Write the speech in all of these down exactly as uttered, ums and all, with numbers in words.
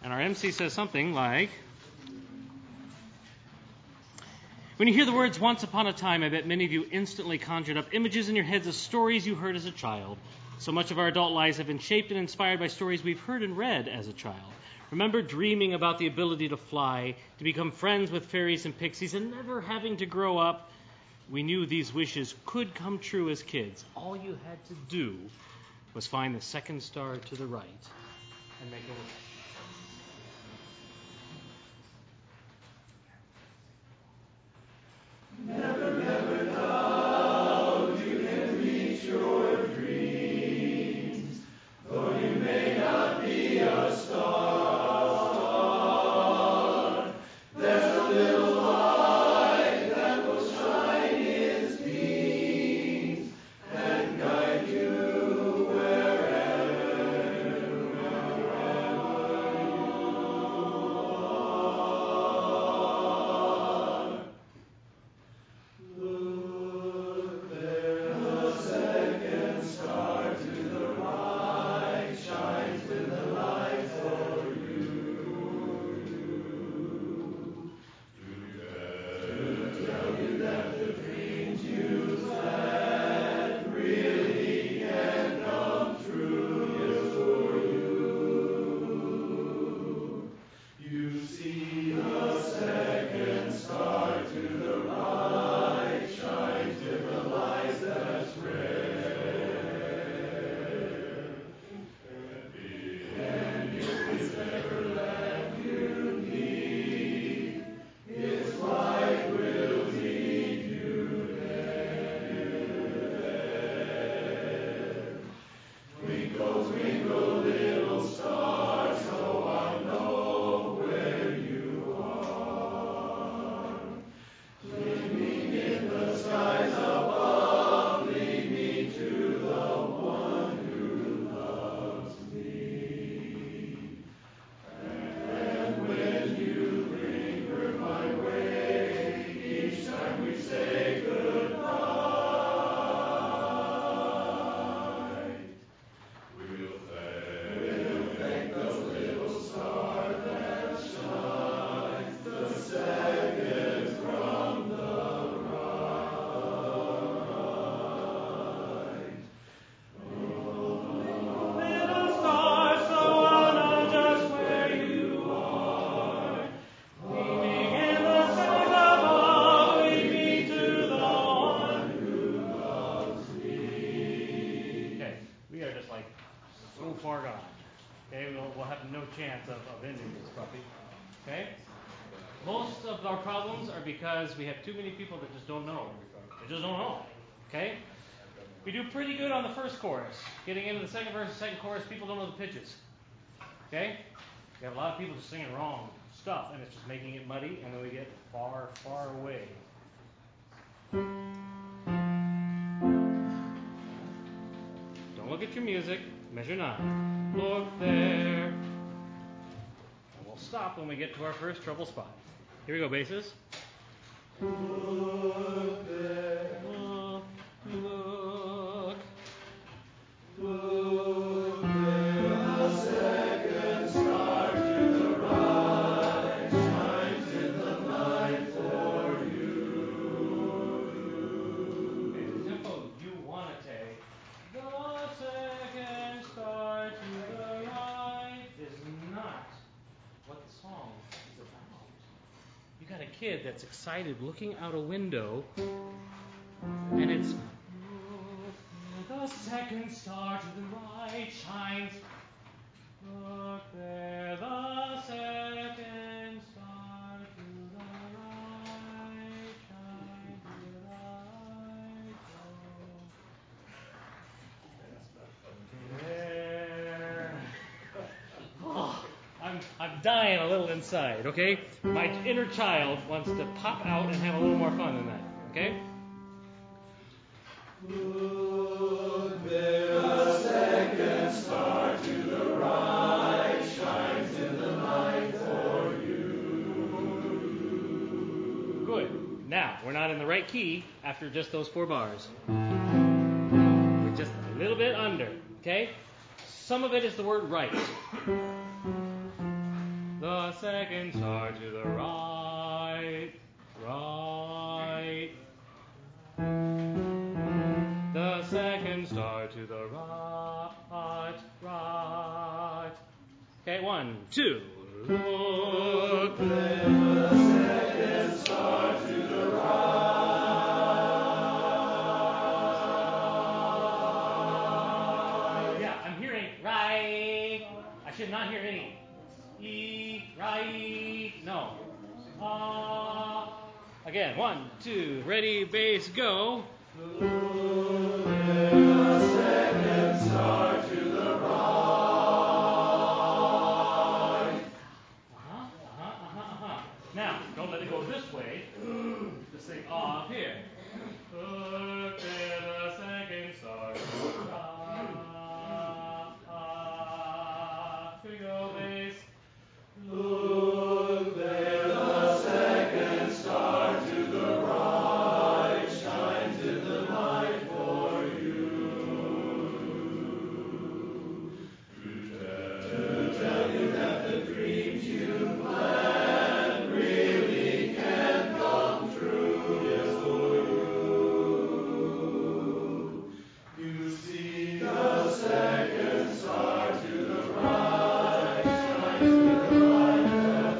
And our M C says something like, when you hear the words once upon a time, I bet many of you instantly conjured up images in your heads of stories you heard as a child. So much of our adult lives have been shaped and inspired by stories we've heard and read as a child. Remember dreaming about the ability to fly, to become friends with fairies and pixies, and never having to grow up? We knew these wishes could come true as kids. All you had to do was find the second star to the right and make a wish. Never, never doubt you can reach your dreams, though you may not be a star. There's a little light that will shine its beams and guide you wherever, wherever you are. Look there, the second star to the right shines with the light for you. To tell you that the dreams you've had really can come true, yes, for you. You see the second star to the right shines with the light that's rare. And if it's ever land you need, its light will lead you there. Twinkle, twinkle, little star, so I know where you are. Gleaming in the skies above, lead me to the one who loves me. And when you linger my way, each time we say goodbye, we'll thank, we'll thank the little star that shines the second from the right. Little star, so I know just where you are. Gleaming in the skies above, lead me to the one who loves me. Okay, we are just like so far gone. Okay, we'll, we'll have no chance of, of ending this puppy. Okay? Most of our problems are because we have too many people that just don't know. They just don't know. Okay? We do pretty good on the first chorus. Getting into the second verse and second chorus, people don't know the pitches. Okay? We have a lot of people just singing wrong stuff, and it's just making it muddy, and then we get far, far away. Don't look at your music. Measure nine. Look there. And we'll stop when we get to our first trouble spot. Here we go, basses. Look there, Look, look. look there, the second star to the right shines in the night for you. Okay, the tempo you want to take. The second star to the right is not what the song is about. You got a kid that's excited looking out a window, and it's the second star to the right shines. Look there, the second star to the right shines to the right. There. Oh, I'm I'm dying a little inside, okay? My inner child wants to pop out and have a little more fun than that, okay? Look there, the second star to the right shines in the night for you. Good. Now, we're not in the right key after just those four bars. We're just a little bit under, okay? Some of it is the word right. The second star to the right, right. The second star to the right, right. Okay, one, two. Look there, the second star to the right. Yeah, I'm hearing right. I should not hear any E, right. No. Uh, again, one, two, ready, bass, go. Look there, the second star to the right. Uh-huh, uh-huh, uh-huh, uh-huh. Now, don't let it go this way. Just sing off here. Look there, the second star to the right. Here we go, bass. Look there, the second star to the right shines in the night for you. To tell you that the dreams you planned really can come true. Yes, for you. You see the second star to the right shines with the light that's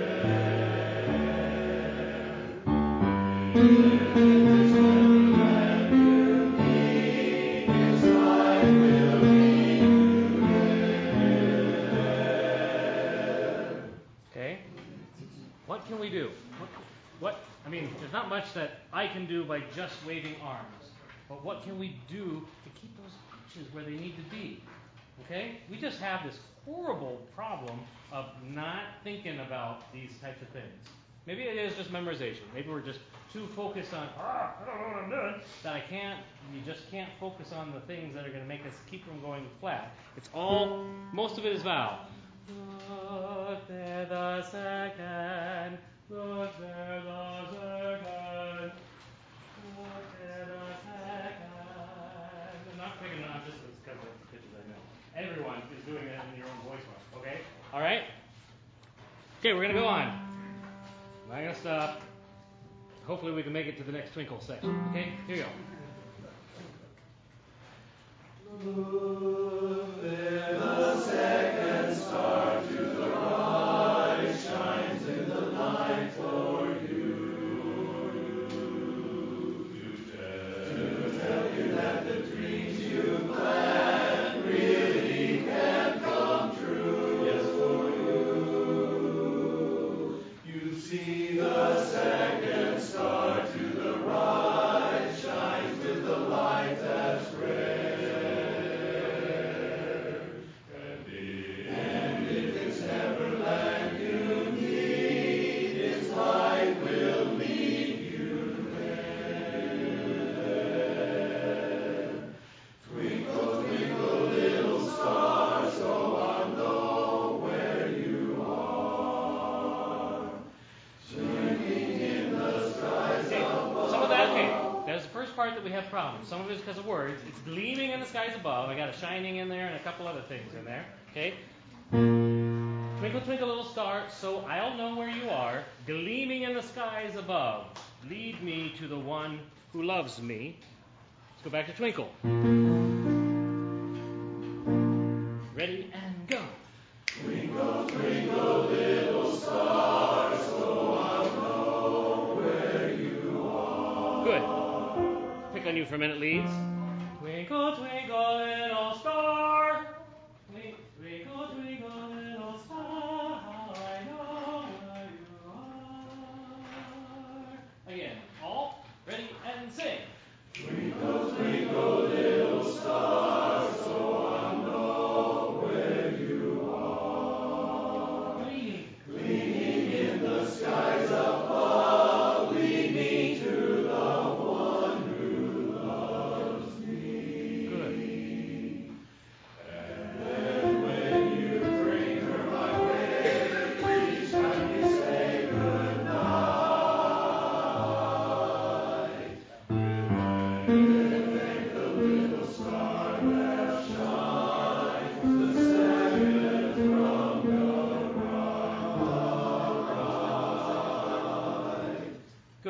Okay. What can we do? What, what? I mean, there's not much that I can do by just waving arms. But what can we do to keep those pitches where they need to be? Okay? We just have this horrible problem of not thinking about these types of things. Maybe it is just memorization. Maybe we're just too focused on, ah, I don't know what I'm doing, that I can't, you just can't focus on the things that are going to make us keep from going flat. It's all, most of it is vowel. Look there, the second. Look there, the second. Look there, the second. I'm not picking it on just because of the pitches I know. Everyone is doing that in your own voice one. Okay? All right? Okay, we're going to go on. I'm not going to stop. Hopefully we can make it to the next twinkle section. Okay? Here you go. Look there, the second star to the right shines in the night for you. To tell you that the dreams you planned really can come true. Yes, for you. You see the second star to the right shines with the light that's red. Part that we have problems. Some of it is because of words. It's gleaming in the skies above. I got a shining in there and a couple other things in there. Okay? Twinkle, twinkle, little star, so I'll know where you are. Gleaming in the skies above. Lead me to the one who loves me. Let's go back to twinkle. Ready and go. Twinkle, twinkle, little star, so I'll know where you are. Good. Pick on you for a minute, leads. Twinkle, twinkle, little star. Twinkle, twinkle, little star. How I know where you are. Again, all ready and sing. Twinkle, twinkle, little star, so I'll know where you are. Gleaming, gleaming in the skies above. Lead me to the one who loves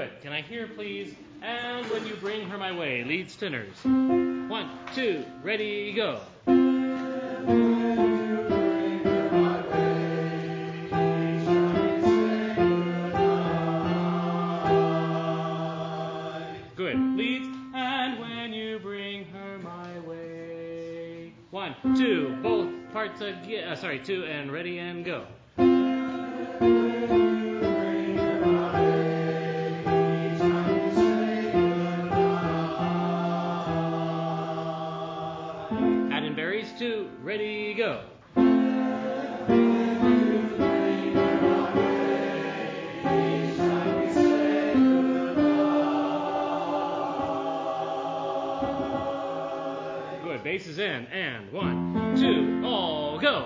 Good. Can I hear, please? And when you bring her my way, leads tenors. One, two, ready, go. Good. Leads. And when you bring her my way. One, two, both parts again. Uh, sorry, two, and ready, and go. Two, ready, go. Good, bass is in, and one, two, all go.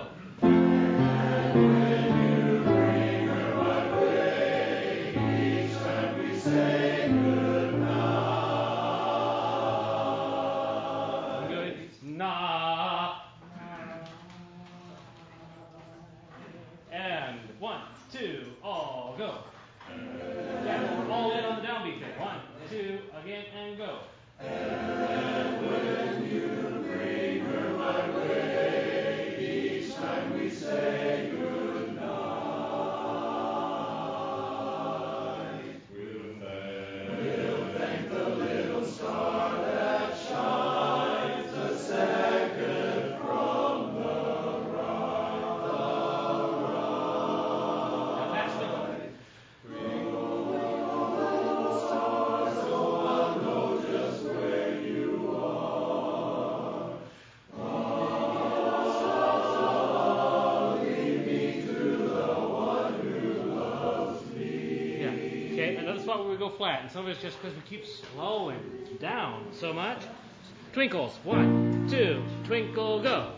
Flat, and some of it's just because we keep slowing down so much. Twinkles, one, two, twinkle, go.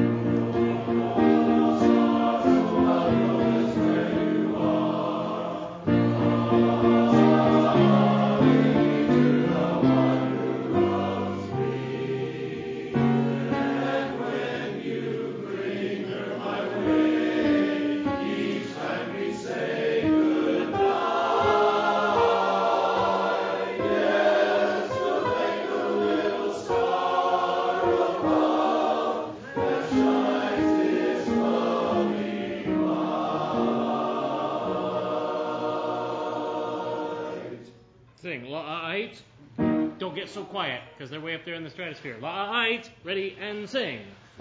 Light. Don't get so quiet because they're way up there in the stratosphere. Light, ready, and sing.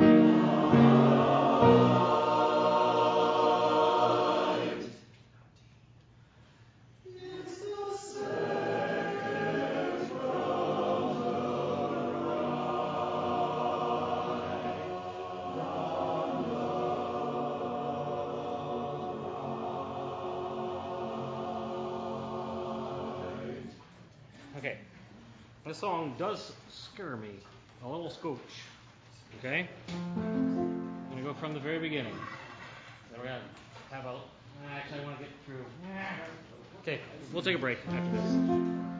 Okay, this song does scare me a little scotch. Okay, I'm gonna go from the very beginning. Then we're gonna have a. Actually, I want to get through. Okay, we'll take a break after this.